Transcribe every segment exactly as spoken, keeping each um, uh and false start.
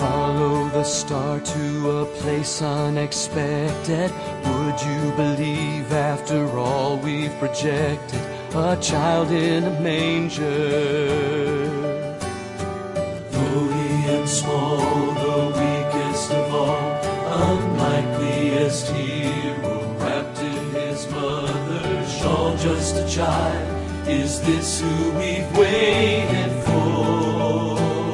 follow the star to a place unexpected. Would you believe after all we've projected? A child in a manger. Lowly and small, the weakest of all, unlikeliest hero, wrapped in his mother's shawl, just a child. Is this who we've waited for?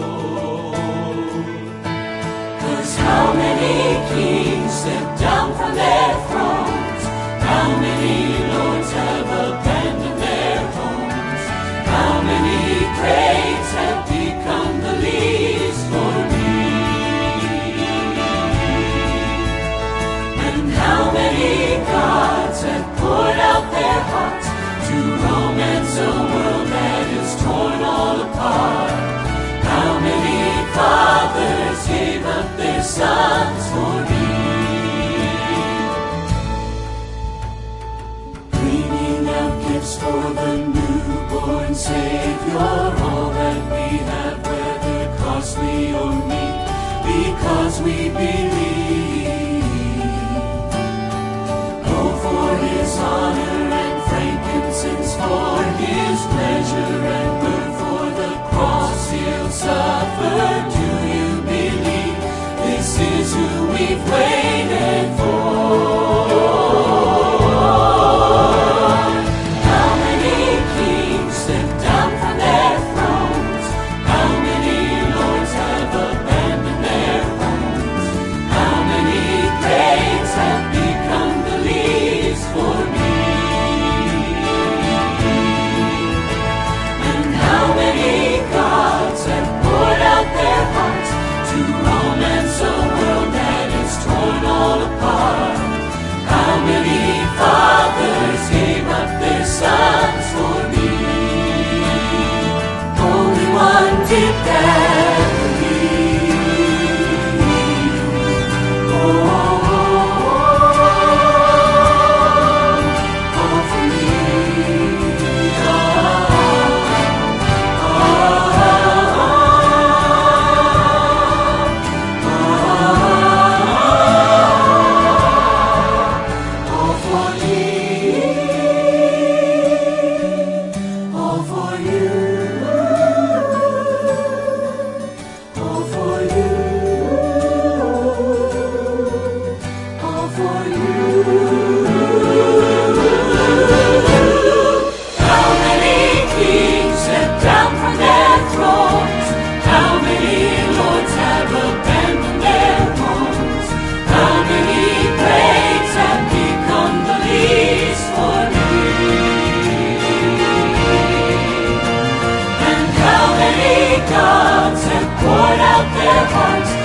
'Cause how many kings stepped down from their thrones? How many lords have abandoned their homes? How many greats have become the least for me? And how many gods have poured out their hearts to romance a world that is torn all apart? How many fathers gave up their sons for me? Bringing out gifts for the newborn Savior, all that we have, whether costly or meek, because we believe. Oh, for his honor and frankincense, for his pleasure and good, for the cross he'll suffer. Do you believe this is who we've waited for? How many kings stepped down from their thrones? How many lords have abandoned their homes? How many greats have become the least for me? Their hearts to romance a world that is torn all apart. How many fathers gave up their sons for me? Only one did that believe. Oh, all for me. Gods have poured out their hearts